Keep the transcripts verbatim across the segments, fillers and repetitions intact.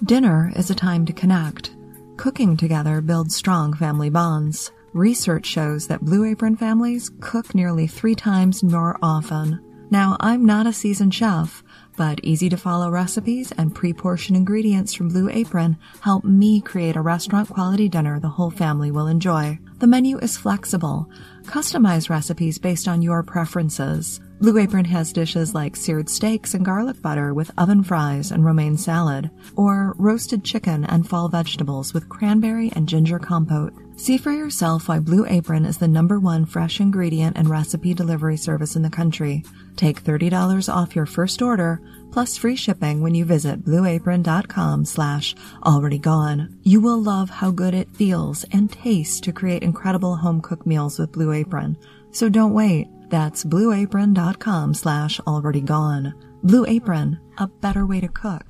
Dinner is a time to connect. Cooking together builds strong family bonds. Research shows that Blue Apron families cook nearly three times more often. Now, I'm not a seasoned chef, but easy-to-follow recipes and pre-portioned ingredients from Blue Apron help me create a restaurant-quality dinner the whole family will enjoy. The menu is flexible. Customize recipes based on your preferences. Blue Apron has dishes like seared steaks and garlic butter with oven fries and romaine salad, or roasted chicken and fall vegetables with cranberry and ginger compote. See for yourself why Blue Apron is the number one fresh ingredient and recipe delivery service in the country. Take thirty dollars off your first order, plus free shipping when you visit blueapron.com slash already gone. You will love how good it feels and tastes to create incredible home-cooked meals with Blue Apron. So don't wait. That's blueapron.com slash already gone. Blue Apron, a better way to cook.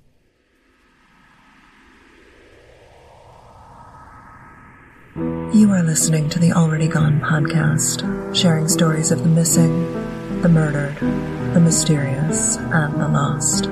You are listening to the Already Gone podcast, sharing stories of the missing, the murdered, the mysterious, and the lost.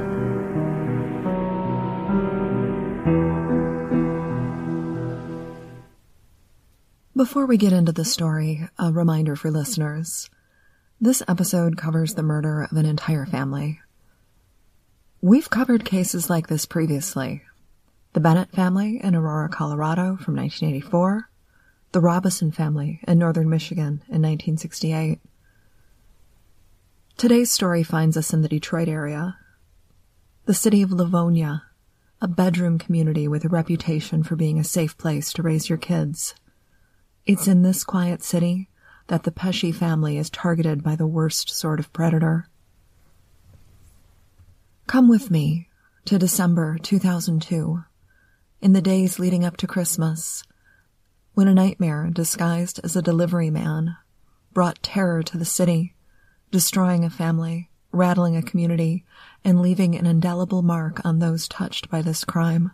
Before we get into the story, a reminder for listeners. This episode covers the murder of an entire family. We've covered cases like this previously. The Bennett family in Aurora, Colorado from nineteen eighty-four, the Robison family in northern Michigan in nineteen sixty-eight. Today's story finds us in the Detroit area, the city of Livonia, a bedroom community with a reputation for being a safe place to raise your kids. It's in this quiet city that the Pesci family is targeted by the worst sort of predator. Come with me to December two thousand two, in the days leading up to Christmas, when a nightmare disguised as a delivery man brought terror to the city, destroying a family, rattling a community, and leaving an indelible mark on those touched by this crime.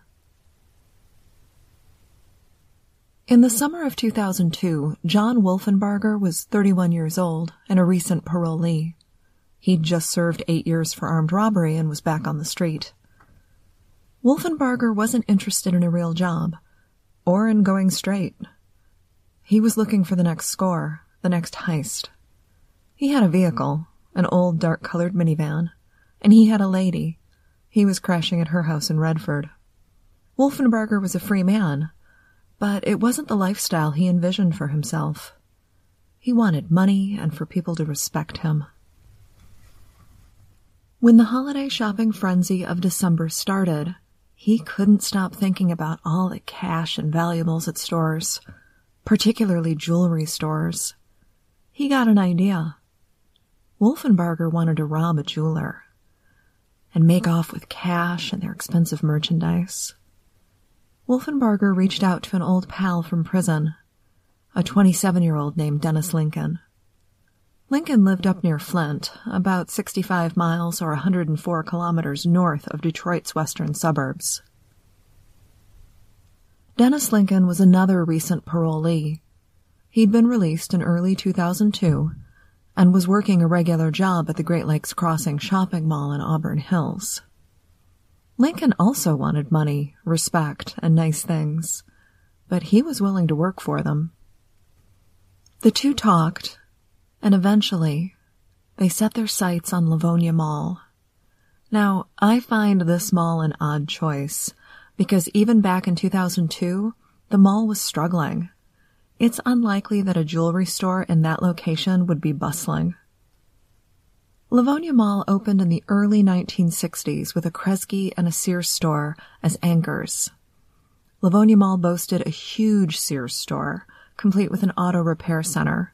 In the summer of two thousand two, John Wolfenbarger was thirty-one years old and a recent parolee. He'd just served eight years for armed robbery and was back on the street. Wolfenbarger wasn't interested in a real job, or in going straight. He was looking for the next score, the next heist. He had a vehicle, an old dark-colored minivan, and he had a lady. He was crashing at her house in Redford. Wolfenbarger was a free man, but it wasn't the lifestyle he envisioned for himself. He wanted money and for people to respect him. When the holiday shopping frenzy of December started, he couldn't stop thinking about all the cash and valuables at stores, particularly jewelry stores. He got an idea. Wolfenbarger wanted to rob a jeweler and make off with cash and their expensive merchandise. Wolfenbarger reached out to an old pal from prison, a twenty-seven-year-old named Dennis Lincoln. Lincoln lived up near Flint, about sixty-five miles or one hundred four kilometers north of Detroit's western suburbs. Dennis Lincoln was another recent parolee. He'd been released in early two thousand two and was working a regular job at the Great Lakes Crossing shopping mall in Auburn Hills. Lincoln also wanted money, respect, and nice things, but he was willing to work for them. The two talked, and eventually, they set their sights on Livonia Mall. Now, I find this mall an odd choice, because even back in two thousand two, the mall was struggling. It's unlikely that a jewelry store in that location would be bustling. Livonia Mall opened in the early nineteen sixties with a Kresge and a Sears store as anchors. Livonia Mall boasted a huge Sears store, complete with an auto repair center.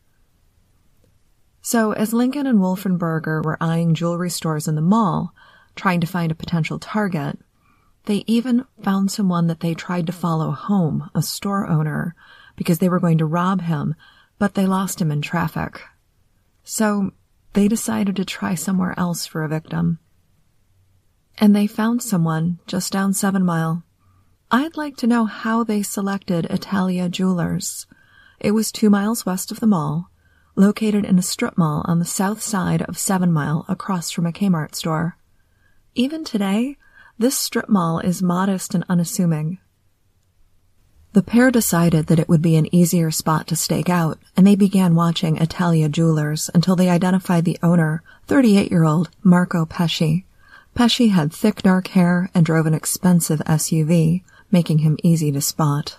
So as Lincoln and Wolfenbarger were eyeing jewelry stores in the mall, trying to find a potential target, they even found someone that they tried to follow home, a store owner, because they were going to rob him, but they lost him in traffic. So they decided to try somewhere else for a victim. And they found someone just down Seven Mile. I'd like to know how they selected Italia Jewelers. It was two miles west of the mall, located in a strip mall on the south side of Seven Mile across from a Kmart store. Even today, this strip mall is modest and unassuming. The pair decided that it would be an easier spot to stake out, and they began watching Italia Jewelers until they identified the owner, thirty-eight-year-old Marco Pesci. Pesci had thick dark hair and drove an expensive S U V, making him easy to spot.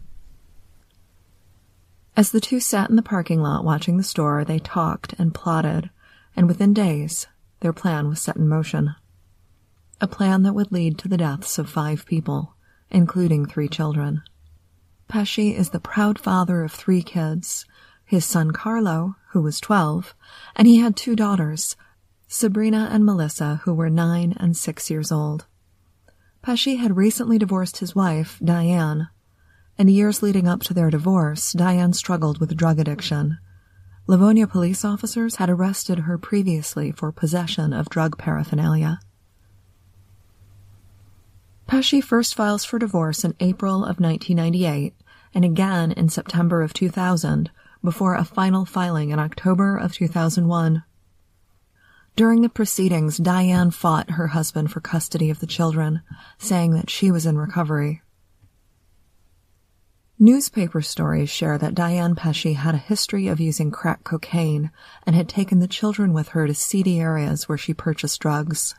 As the two sat in the parking lot watching the store, they talked and plotted, and within days, their plan was set in motion. A plan that would lead to the deaths of five people, including three children. Pesci is the proud father of three kids, his son Carlo, who was twelve, and he had two daughters, Sabrina and Melissa, who were nine and six years old. Pesci had recently divorced his wife, Diane. In the years leading up to their divorce, Diane struggled with drug addiction. Livonia police officers had arrested her previously for possession of drug paraphernalia. Pesci first files for divorce in April of nineteen ninety-eight, and again in September of two thousand, before a final filing in October of two thousand one. During the proceedings, Diane fought her husband for custody of the children, saying that she was in recovery. Newspaper stories share that Diane Pesci had a history of using crack cocaine and had taken the children with her to seedy areas where she purchased drugs.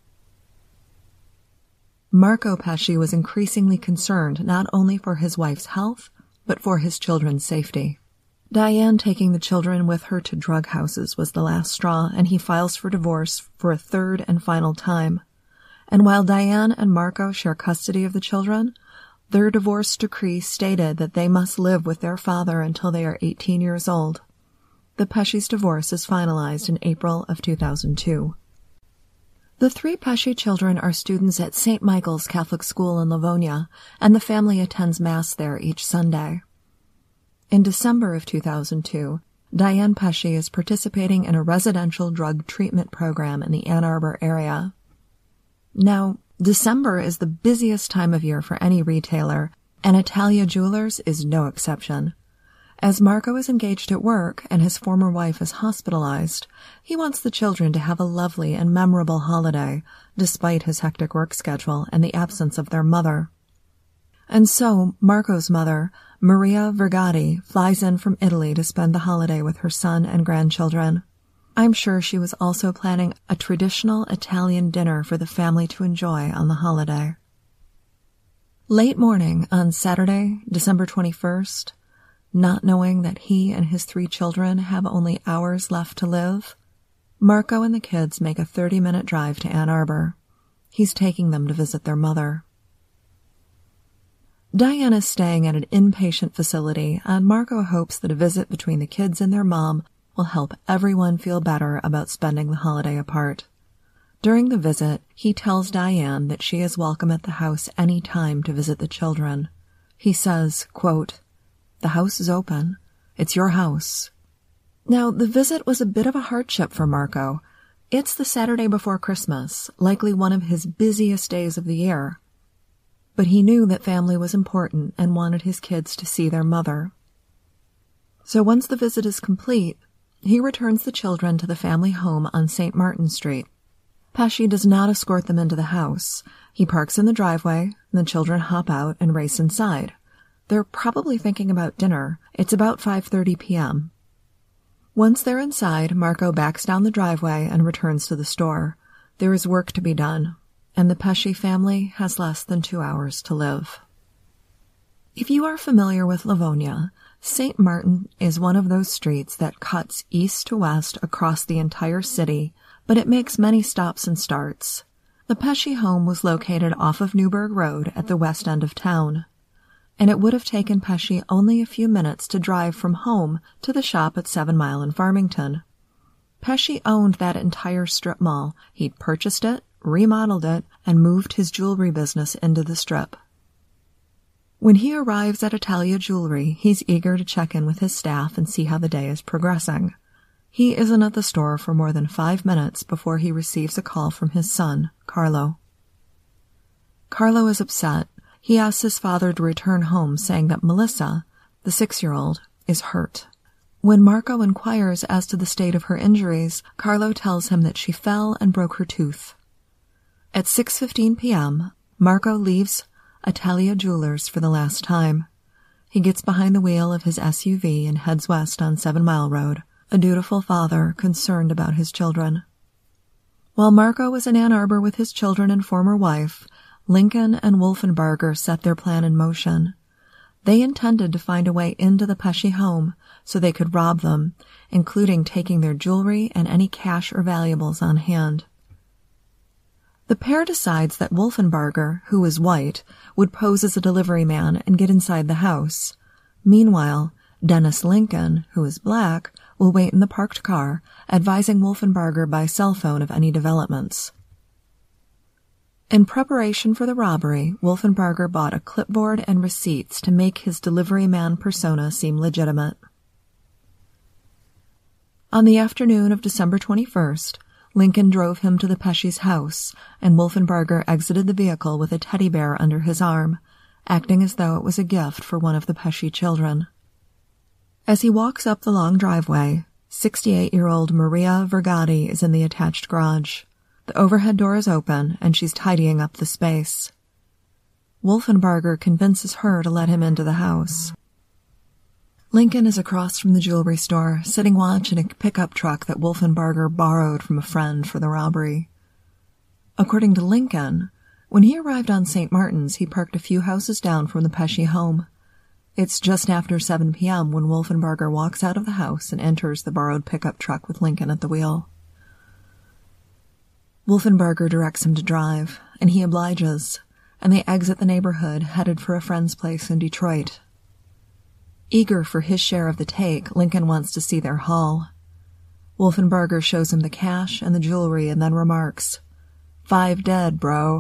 Marco Pesci was increasingly concerned not only for his wife's health, but for his children's safety. Diane taking the children with her to drug houses was the last straw, and he files for divorce for a third and final time. And while Diane and Marco share custody of the children, their divorce decree stated that they must live with their father until they are eighteen years old. The Pesci's divorce is finalized in April of two thousand two. The three Pesci children are students at Saint Michael's Catholic School in Livonia, and the family attends Mass there each Sunday. In December of two thousand two, Diane Pesci is participating in a residential drug treatment program in the Ann Arbor area. Now, December is the busiest time of year for any retailer, and Italia Jewelers is no exception. As Marco is engaged at work and his former wife is hospitalized, he wants the children to have a lovely and memorable holiday, despite his hectic work schedule and the absence of their mother. And so, Marco's mother, Maria Vergati, flies in from Italy to spend the holiday with her son and grandchildren. I'm sure she was also planning a traditional Italian dinner for the family to enjoy on the holiday. Late morning on Saturday, December twenty-first, not knowing that he and his three children have only hours left to live, Marco and the kids make a thirty-minute drive to Ann Arbor. He's taking them to visit their mother. Diane is staying at an inpatient facility, and Marco hopes that a visit between the kids and their mom will help everyone feel better about spending the holiday apart. During the visit, he tells Diane that she is welcome at the house any time to visit the children. He says, quote, "The house is open. It's your house." Now, the visit was a bit of a hardship for Marco. It's the Saturday before Christmas, likely one of his busiest days of the year. But he knew that family was important and wanted his kids to see their mother. So once the visit is complete, he returns the children to the family home on Saint Martin Street. Pesci does not escort them into the house. He parks in the driveway, and the children hop out and race inside. They're probably thinking about dinner. It's about five thirty p.m. Once they're inside, Marco backs down the driveway and returns to the store. There is work to be done, and the Pesci family has less than two hours to live. If you are familiar with Livonia, Saint Martin is one of those streets that cuts east to west across the entire city, but it makes many stops and starts. The Pesci home was located off of Newburgh Road at the west end of town, and it would have taken Pesci only a few minutes to drive from home to the shop at Seven Mile in Farmington. Pesci owned that entire strip mall. He'd purchased it, remodeled it, and moved his jewelry business into the strip. When he arrives at Italia Jewelry, he's eager to check in with his staff and see how the day is progressing. He isn't at the store for more than five minutes before he receives a call from his son, Carlo. Carlo is upset. He asks his father to return home, saying that Melissa, the six-year-old, is hurt. When Marco inquires as to the state of her injuries, Carlo tells him that she fell and broke her tooth. At six fifteen p.m., Marco leaves Italia Jewelers for the last time. He gets behind the wheel of his S U V and heads west on Seven Mile Road, a dutiful father concerned about his children. While Marco was in Ann Arbor with his children and former wife, Lincoln and Wolfenbarger set their plan in motion. They intended to find a way into the Pesci home so they could rob them, including taking their jewelry and any cash or valuables on hand. The pair decides that Wolfenbarger, who is white, would pose as a delivery man and get inside the house. Meanwhile, Dennis Lincoln, who is black, will wait in the parked car, advising Wolfenbarger by cell phone of any developments. In preparation for the robbery, Wolfenbarger bought a clipboard and receipts to make his delivery man persona seem legitimate. On the afternoon of December twenty-first, Lincoln drove him to the Pesci's house, and Wolfenbarger exited the vehicle with a teddy bear under his arm, acting as though it was a gift for one of the Pesci children. As he walks up the long driveway, sixty-eight-year-old Maria Vergati is in the attached garage. The overhead door is open, and she's tidying up the space. Wolfenbarger convinces her to let him into the house. Lincoln is across from the jewelry store, sitting watch in a pickup truck that Wolfenbarger borrowed from a friend for the robbery. According to Lincoln, when he arrived on Saint Martin's, he parked a few houses down from the Pesci home. It's just after seven p.m. when Wolfenbarger walks out of the house and enters the borrowed pickup truck with Lincoln at the wheel. Wolfenbarger directs him to drive, and he obliges, and they exit the neighborhood, headed for a friend's place in Detroit. Eager for his share of the take, Lincoln wants to see their haul. Wolfenbarger shows him the cash and the jewelry and then remarks, "Five dead, bro."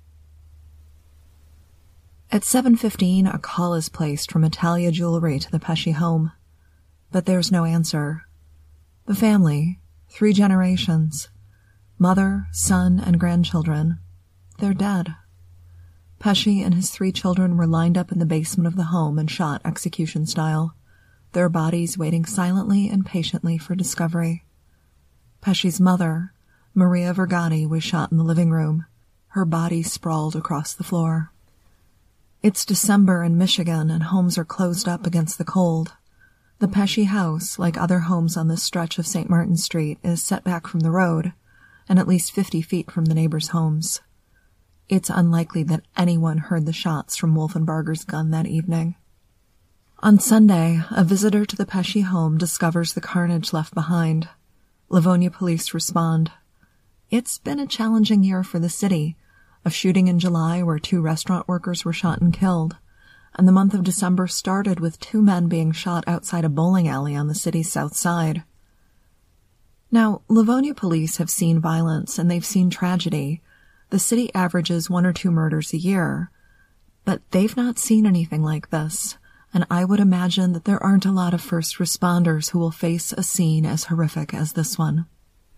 At seven fifteen, a call is placed from Italia Jewelry to the Pesci home. But there's no answer. The family, three generations, mother, son, and grandchildren, they're dead. Pesci and his three children were lined up in the basement of the home and shot execution style, their bodies waiting silently and patiently for discovery. Pesci's mother, Maria Vergati, was shot in the living room, her body sprawled across the floor. It's December in Michigan, and homes are closed up against the cold. The Pesci house, like other homes on this stretch of Saint Martin Street, is set back from the road, and at least fifty feet from the neighbors' homes. It's unlikely that anyone heard the shots from Wolfenbarger's gun that evening. On Sunday, a visitor to the Pesci home discovers the carnage left behind. Livonia police respond. It's been a challenging year for the city. A shooting in July where two restaurant workers were shot and killed, and the month of December started with two men being shot outside a bowling alley on the city's south side. Now, Livonia police have seen violence and they've seen tragedy. The city averages one or two murders a year, but they've not seen anything like this, and I would imagine that there aren't a lot of first responders who will face a scene as horrific as this one.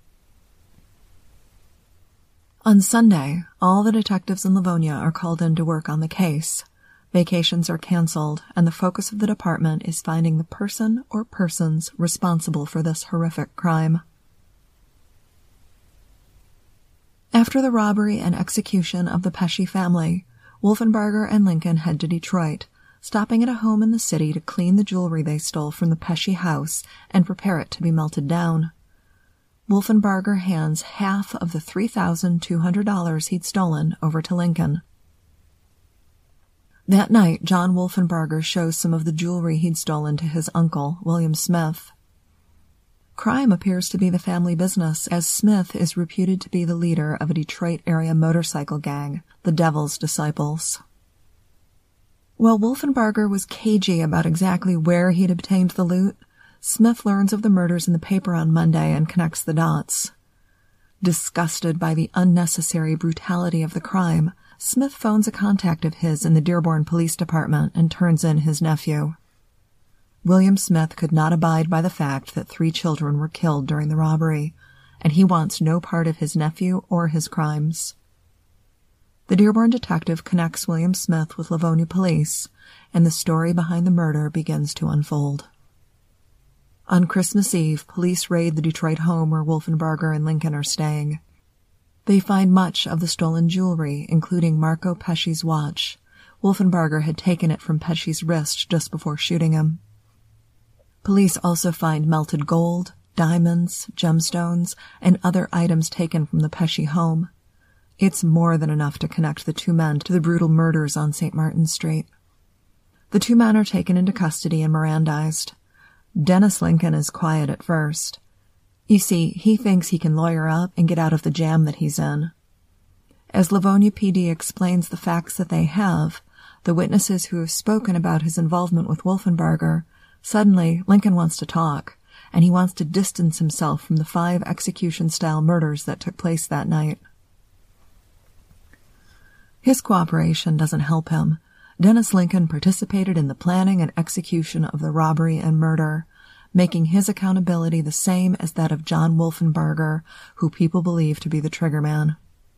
On Sunday, all the detectives in Livonia are called in to work on the case. Vacations are canceled, and the focus of the department is finding the person or persons responsible for this horrific crime. After the robbery and execution of the Pesci family, Wolfenbarger and Lincoln head to Detroit, stopping at a home in the city to clean the jewelry they stole from the Pesci house and prepare it to be melted down. Wolfenbarger hands half of the three thousand two hundred dollars he'd stolen over to Lincoln. That night, John Wolfenbarger shows some of the jewelry he'd stolen to his uncle, William Smith. Crime appears to be the family business, as Smith is reputed to be the leader of a Detroit-area motorcycle gang, the Devil's Disciples. While Wolfenbarger was cagey about exactly where he'd obtained the loot, Smith learns of the murders in the paper on Monday and connects the dots. Disgusted by the unnecessary brutality of the crime, Smith phones a contact of his in the Dearborn Police Department and turns in his nephew. William Smith could not abide by the fact that three children were killed during the robbery, and he wants no part of his nephew or his crimes. The Dearborn detective connects William Smith with Livonia police, and the story behind the murder begins to unfold. On Christmas Eve, police raid the Detroit home where Wolfenbarger and Lincoln are staying. They find much of the stolen jewelry, including Marco Pesci's watch. Wolfenbarger had taken it from Pesci's wrist just before shooting him. Police also find melted gold, diamonds, gemstones, and other items taken from the Pesci home. It's more than enough to connect the two men to the brutal murders on Saint Martin's Street. The two men are taken into custody and Mirandized. Dennis Lincoln is quiet at first. You see, he thinks he can lawyer up and get out of the jam that he's in. As Livonia P D explains the facts that they have, the witnesses who have spoken about his involvement with Wolfenbarger, suddenly Lincoln wants to talk, and he wants to distance himself from the five execution-style murders that took place that night. His cooperation doesn't help him. Dennis Lincoln participated in the planning and execution of the robbery and murder, making his accountability the same as that of John Wolfenbarger, who people believe to be the triggerman.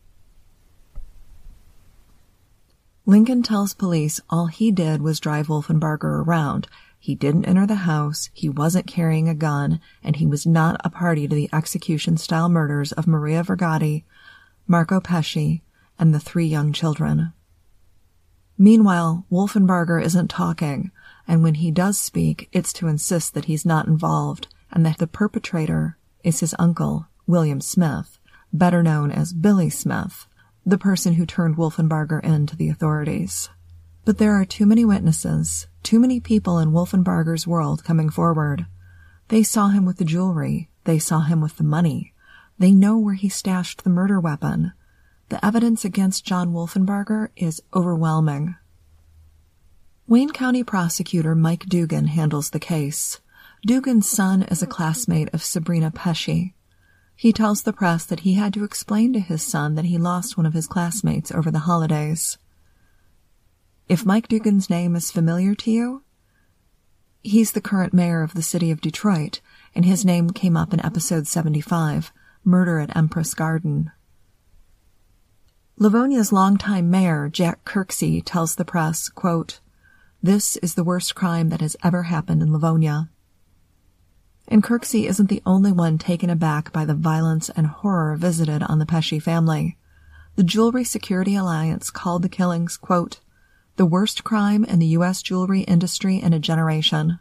Lincoln tells police all he did was drive Wolfenbarger around. He didn't enter the house, he wasn't carrying a gun, and he was not a party to the execution-style murders of Maria Vergati, Marco Pesci, and the three young children. Meanwhile, Wolfenbarger isn't talking, and when he does speak, it's to insist that he's not involved, and that the perpetrator is his uncle, William Smith, better known as Billy Smith, the person who turned Wolfenbarger in to the authorities. But there are too many witnesses, too many people in Wolfenbarger's world coming forward. They saw him with the jewelry. They saw him with the money. They know where he stashed the murder weapon. The evidence against John Wolfenbarger is overwhelming. Wayne County prosecutor Mike Dugan handles the case. Dugan's son is a classmate of Sabrina Pesci. He tells the press that he had to explain to his son that he lost one of his classmates over the holidays. If Mike Dugan's name is familiar to you, he's the current mayor of the city of Detroit, and his name came up in episode seventy-five, Murder at Empress Garden. Livonia's longtime mayor, Jack Kirksey, tells the press, quote, "This is the worst crime that has ever happened in Livonia." And Kirksey isn't the only one taken aback by the violence and horror visited on the Pesci family. The Jewelry Security Alliance called the killings, quote, "the worst crime in the U S jewelry industry in a generation."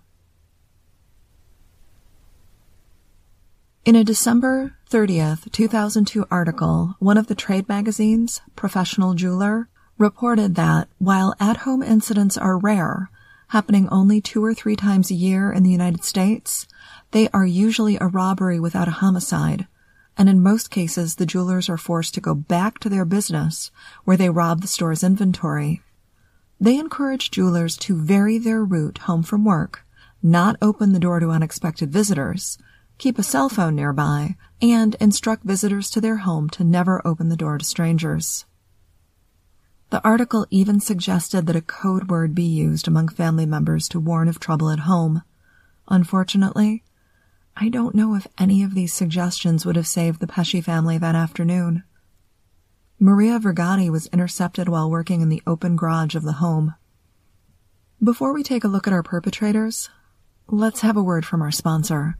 In a December thirtieth, two thousand two article, one of the trade magazines, Professional Jeweler, reported that while at-home incidents are rare, happening only two or three times a year in the United States, they are usually a robbery without a homicide, and in most cases the jewelers are forced to go back to their business where they rob the store's inventory. They encourage jewelers to vary their route home from work, not open the door to unexpected visitors, keep a cell phone nearby, and instruct visitors to their home to never open the door to strangers. The article even suggested that a code word be used among family members to warn of trouble at home. Unfortunately, I don't know if any of these suggestions would have saved the Pesci family that afternoon. Maria Vergati was intercepted while working in the open garage of the home. Before we take a look at our perpetrators, let's have a word from our sponsor.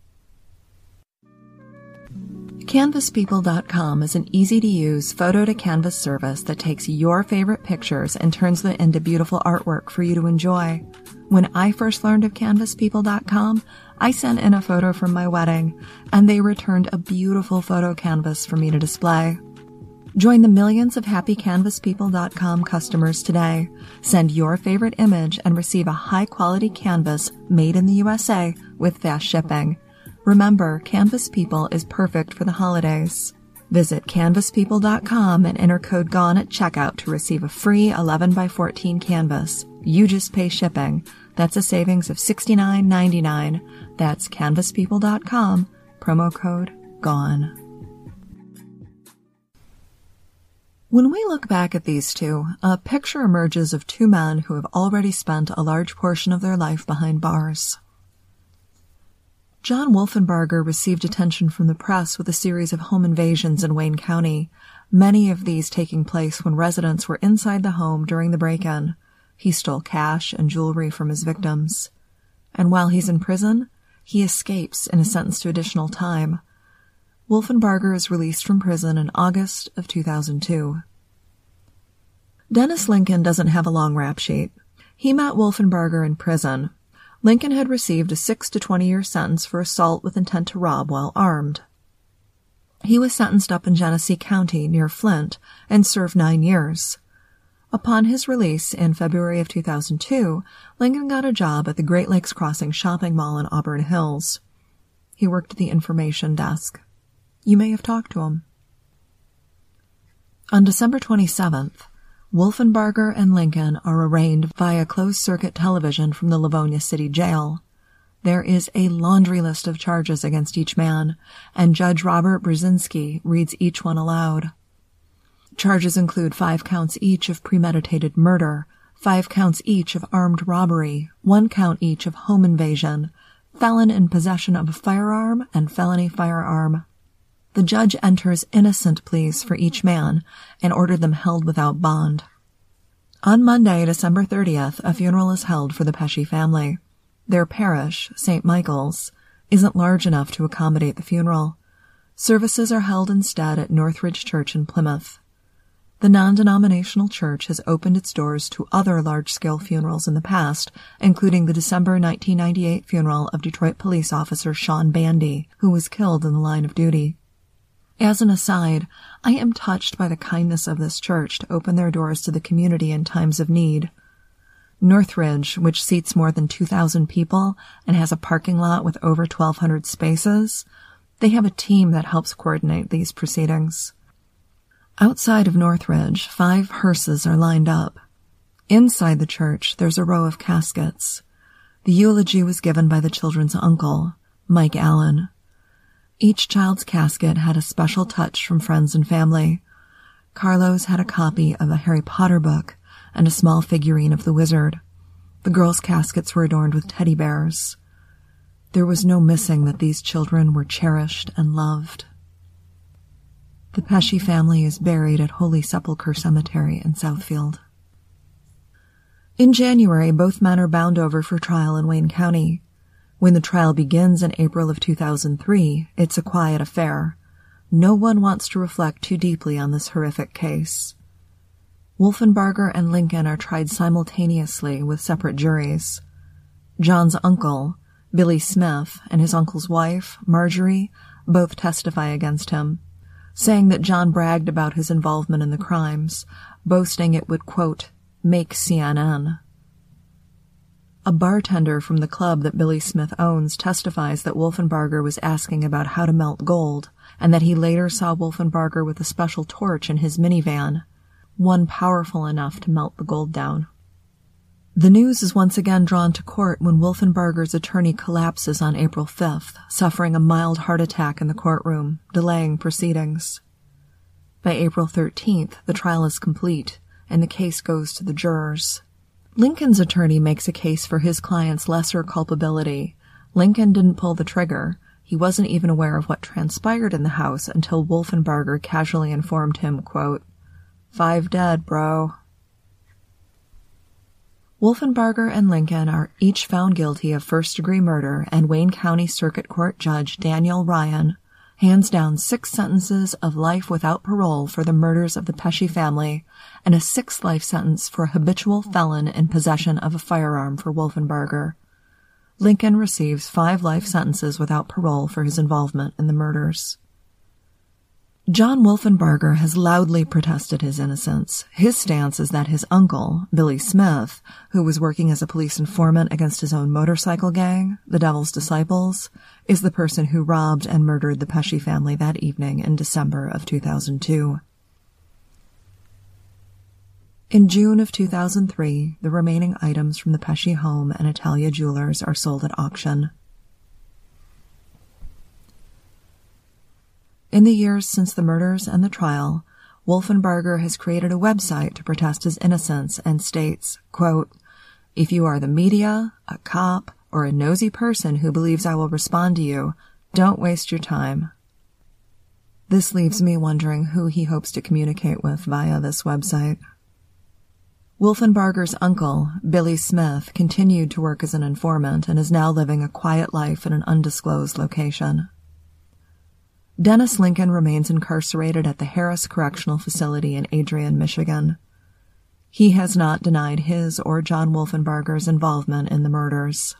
Canvas People dot com is an easy-to-use photo-to-canvas service that takes your favorite pictures and turns them into beautiful artwork for you to enjoy. When I first learned of Canvas People dot com, I sent in a photo from my wedding, and they returned a beautiful photo canvas for me to display. Join the millions of happy Canvas People dot com customers today. Send your favorite image and receive a high-quality canvas made in the U S A with fast shipping. Remember, Canvas People is perfect for the holidays. Visit Canvas People dot com and enter code GONE at checkout to receive a free eleven by fourteen canvas. You just pay shipping. That's a savings of sixty-nine ninety-nine. That's Canvas People dot com, promo code GONE. When we look back at these two, a picture emerges of two men who have already spent a large portion of their life behind bars. John Wolfenbarger received attention from the press with a series of home invasions in Wayne County, many of these taking place when residents were inside the home during the break-in. He stole cash and jewelry from his victims. And while he's in prison, he escapes and is sentenced to additional time. Wolfenbarger is released from prison in August of two thousand two. Dennis Lincoln doesn't have a long rap sheet. He met Wolfenbarger in prison. Lincoln had received a six to twenty-year sentence for assault with intent to rob while armed. He was sentenced up in Genesee County near Flint and served nine years. Upon his release in February of two thousand two, Lincoln got a job at the Great Lakes Crossing shopping mall in Auburn Hills. He worked at the information desk. You may have talked to him. On December twenty-seventh, Wolfenbarger and Lincoln are arraigned via closed-circuit television from the Livonia City Jail. There is a laundry list of charges against each man, and Judge Robert Brzezinski reads each one aloud. Charges include five counts each of premeditated murder, five counts each of armed robbery, one count each of home invasion, felon in possession of a firearm, and felony firearm. The judge enters innocent pleas for each man and ordered them held without bond. On Monday, December thirtieth, a funeral is held for the Pesci family. Their parish, Saint Michael's, isn't large enough to accommodate the funeral. Services are held instead at Northridge Church in Plymouth. The non-denominational church has opened its doors to other large-scale funerals in the past, including the December nineteen ninety-eight funeral of Detroit police officer Sean Bandy, who was killed in the line of duty. As an aside, I am touched by the kindness of this church to open their doors to the community in times of need. Northridge, which seats more than two thousand people and has a parking lot with over twelve hundred spaces, they have a team that helps coordinate these proceedings. Outside of Northridge, five hearses are lined up. Inside the church, there's a row of caskets. The eulogy was given by the children's uncle, Mike Allen. Each child's casket had a special touch from friends and family. Carlos had a copy of a Harry Potter book and a small figurine of the wizard. The girls' caskets were adorned with teddy bears. There was no missing that these children were cherished and loved. The Pesci family is buried at Holy Sepulchre Cemetery in Southfield. In January, both men are bound over for trial in Wayne County. When the trial begins in April of two thousand three, it's a quiet affair. No one wants to reflect too deeply on this horrific case. Wolfenbarger and Lincoln are tried simultaneously with separate juries. John's uncle, Billy Smith, and his uncle's wife, Marjorie, both testify against him, saying that John bragged about his involvement in the crimes, boasting it would, quote, make C N N. A bartender from the club that Billy Smith owns testifies that Wolfenbarger was asking about how to melt gold, and that he later saw Wolfenbarger with a special torch in his minivan, one powerful enough to melt the gold down. The news is once again drawn to court when Wolfenbarger's attorney collapses on April fifth, suffering a mild heart attack in the courtroom, delaying proceedings. By April thirteenth, the trial is complete, and the case goes to the jurors. Lincoln's attorney makes a case for his client's lesser culpability. Lincoln didn't pull the trigger. He wasn't even aware of what transpired in the house until Wolfenbarger casually informed him, quote, five dead, bro. Wolfenbarger and Lincoln are each found guilty of first-degree murder, and Wayne County Circuit Court Judge Daniel Ryan hands down six sentences of life without parole for the murders of the Pesci family and a sixth life sentence for a habitual felon in possession of a firearm for Wolfenbarger. Lincoln receives five life sentences without parole for his involvement in the murders. John Wolfenbarger has loudly protested his innocence. His stance is that his uncle, Billy Smith, who was working as a police informant against his own motorcycle gang, the Devil's Disciples, is the person who robbed and murdered the Pesci family that evening in December of two thousand two. In June of two thousand three, the remaining items from the Pesci home and Italia Jewelers are sold at auction. In the years since the murders and the trial, Wolfenbarger has created a website to protest his innocence and states, quote, if you are the media, a cop, or a nosy person who believes I will respond to you, don't waste your time. This leaves me wondering who he hopes to communicate with via this website. Wolfenbarger's uncle, Billy Smith, continued to work as an informant and is now living a quiet life in an undisclosed location. Dennis Lincoln remains incarcerated at the Harris Correctional Facility in Adrian, Michigan. He has not denied his or John Wolfenbarger's involvement in the murders.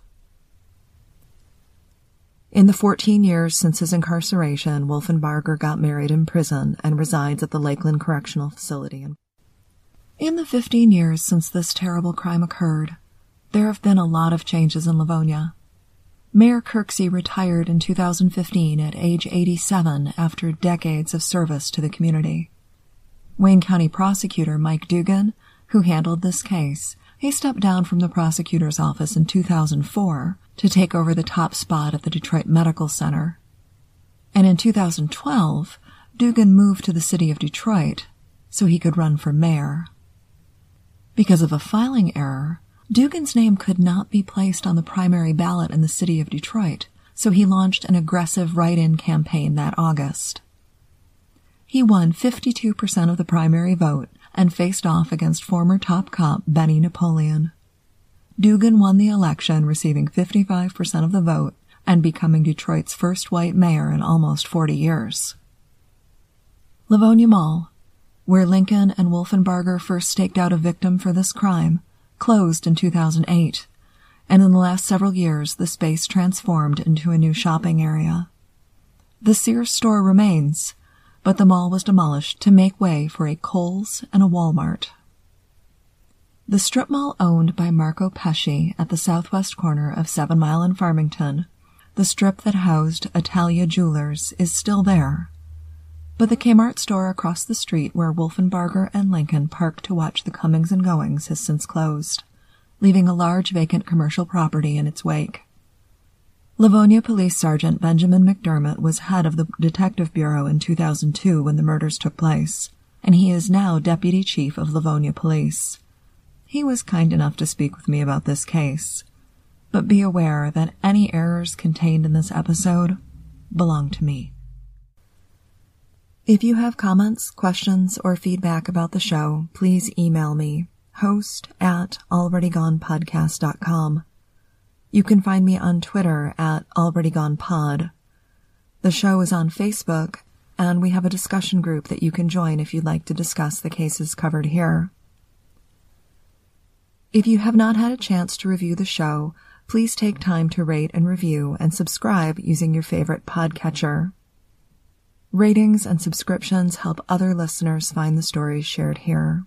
In the fourteen years since his incarceration, Wolfenbarger got married in prison and resides at the Lakeland Correctional Facility. In the fifteen years since this terrible crime occurred, there have been a lot of changes in Livonia. Mayor Kirksey retired in two thousand fifteen at age eighty-seven after decades of service to the community. Wayne County Prosecutor Mike Dugan, who handled this case, he stepped down from the prosecutor's office in two thousand four to take over the top spot at the Detroit Medical Center. And in two thousand twelve, Dugan moved to the city of Detroit so he could run for mayor. Because of a filing error, Dugan's name could not be placed on the primary ballot in the city of Detroit, so he launched an aggressive write-in campaign that August. He won fifty-two percent of the primary vote and faced off against former top cop Benny Napoleon. Dugan won the election, receiving fifty-five percent of the vote and becoming Detroit's first white mayor in almost forty years. Livonia Mall, where Lincoln and Wolfenbarger first staked out a victim for this crime, closed in two thousand eight, and in the last several years the space transformed into a new shopping area. The Sears store remains, but the mall was demolished to make way for a Kohl's and a Walmart. The strip mall owned by Marco Pesci at the southwest corner of Seven Mile and Farmington, the strip that housed Italia Jewelers, is still there. But the Kmart store across the street where Wolfenbarger and Lincoln parked to watch the comings and goings has since closed, leaving a large vacant commercial property in its wake. Livonia Police Sergeant Benjamin McDermott was head of the Detective Bureau in two thousand two when the murders took place, and he is now Deputy Chief of Livonia Police. He was kind enough to speak with me about this case, but be aware that any errors contained in this episode belong to me. If you have comments, questions, or feedback about the show, please email me, host at alreadygonepodcast dot com. You can find me on Twitter at alreadygonepod. The show is on Facebook, and we have a discussion group that you can join if you'd like to discuss the cases covered here. If you have not had a chance to review the show, please take time to rate and review and subscribe using your favorite podcatcher. Ratings and subscriptions help other listeners find the stories shared here.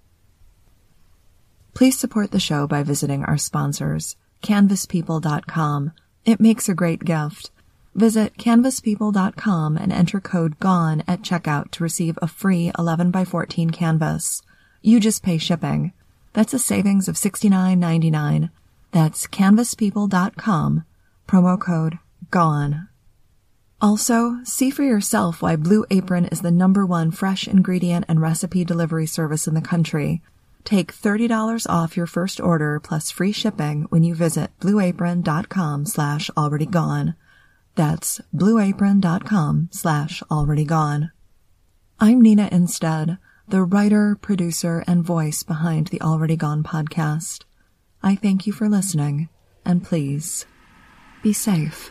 Please support the show by visiting our sponsors, canvas people dot com. It makes a great gift. Visit canvas people dot com and enter code GONE at checkout to receive a free eleven by fourteen canvas. You just pay shipping. That's a savings of sixty-nine ninety-nine. That's canvas people dot com, promo code GONE. Also, see for yourself why Blue Apron is the number one fresh ingredient and recipe delivery service in the country. Take thirty dollars off your first order plus free shipping when you visit blueapron.com slash alreadygone. That's blueapron.com slash alreadygone. I'm Nina Instead, the writer, producer, and voice behind the Already Gone podcast. I thank you for listening, and please, be safe.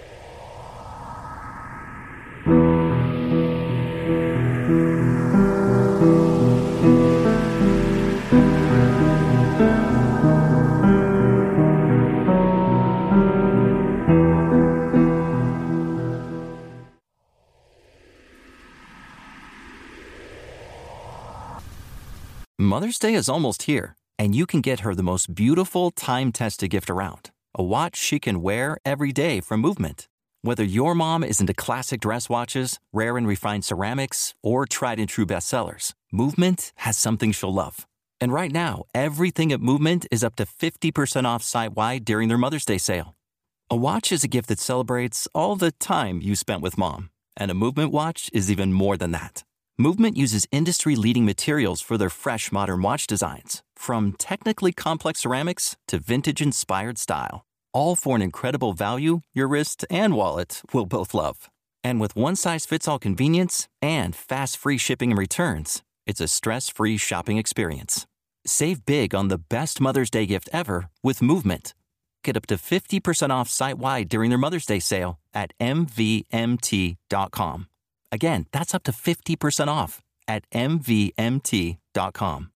Mother's Day is almost here, and you can get her the most beautiful time-tested gift around, a watch she can wear every day from Movement. Whether your mom is into classic dress watches, rare and refined ceramics, or tried-and-true bestsellers, Movement has something she'll love. And right now, everything at Movement is up to fifty percent off site-wide during their Mother's Day sale. A watch is a gift that celebrates all the time you spent with Mom, and a Movement watch is even more than that. Movement uses industry-leading materials for their fresh, modern watch designs, from technically complex ceramics to vintage-inspired style, all for an incredible value your wrist and wallet will both love. And with one-size-fits-all convenience and fast free shipping and returns, it's a stress-free shopping experience. Save big on the best Mother's Day gift ever with Movement. Get up to fifty percent off site-wide during their Mother's Day sale at m v m t dot com. Again, that's up to fifty percent off at M V M T dot com.